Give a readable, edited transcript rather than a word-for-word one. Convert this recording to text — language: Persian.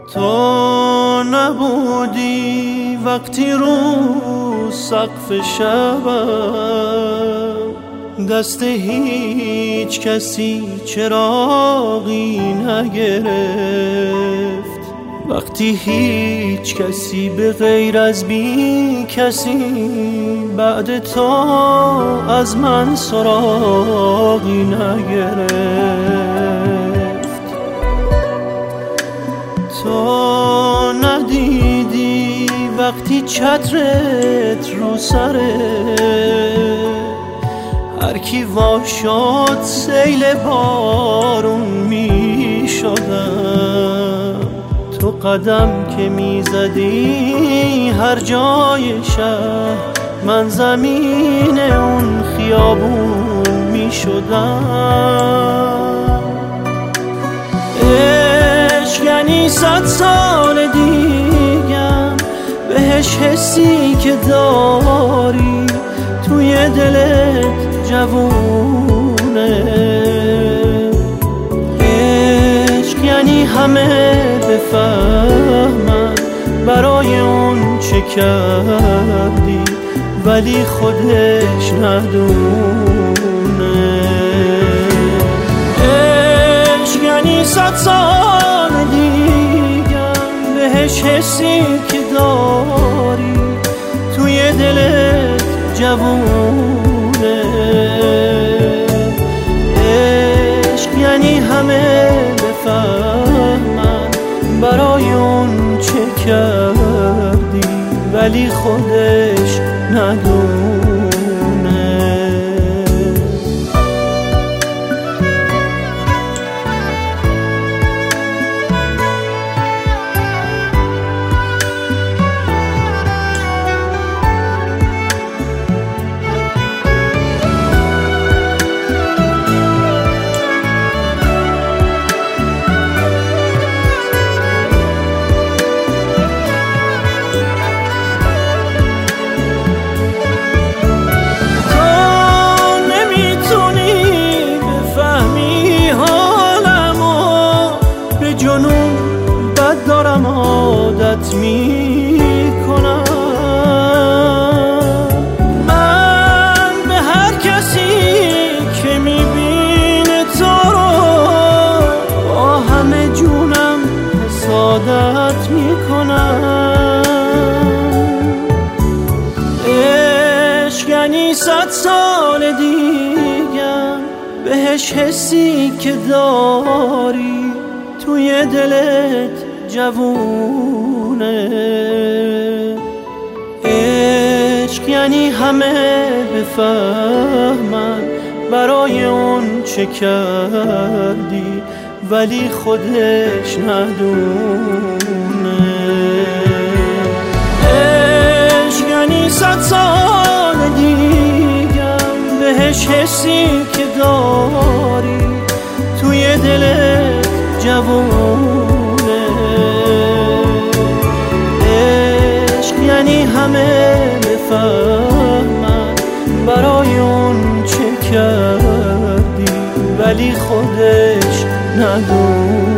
تو نبودی وقتی رو سقف شبم دست هیچ کسی چراغی نگرفت، وقتی هیچ کسی به غیر از بی کسی بعد تو از من سراغی نگرفت. تو ندیدی وقتی چترت رو سره هر کی وا شد سیل بارون می شدم. تو قدم که می زدی هر جای شهر من زمین اون خیابون می شدم. عشق یعنی 100 سال دیگم بهش حسی که داری توی دلت جوونه. عشق یعنی همه بفهمن برای اون چه کردی ولی خودش ندونه. عشق یعنی 100 سال دیگم بهش حسی که داری توی دلت جوونه. عشق یعنی همه بفهمن برای اون چه کردی ولی خودش ندونه. بد دارم عادت میکنم من به هر کسی که میبینه تو رو با همه جونم حسادت میکنم. عشق یعنی 100 سال دیگم بهش حسی که داری توی دلت جوونه. عشق یعنی همه بفهمن برای اون چه کردی ولی خودش ندونه. عشق یعنی 100 سال دیگم بهش حسی که داری توی دلت جوونه. عشق یعنی همه بفهمن برای اون چه کردی ولی خودش ندونه.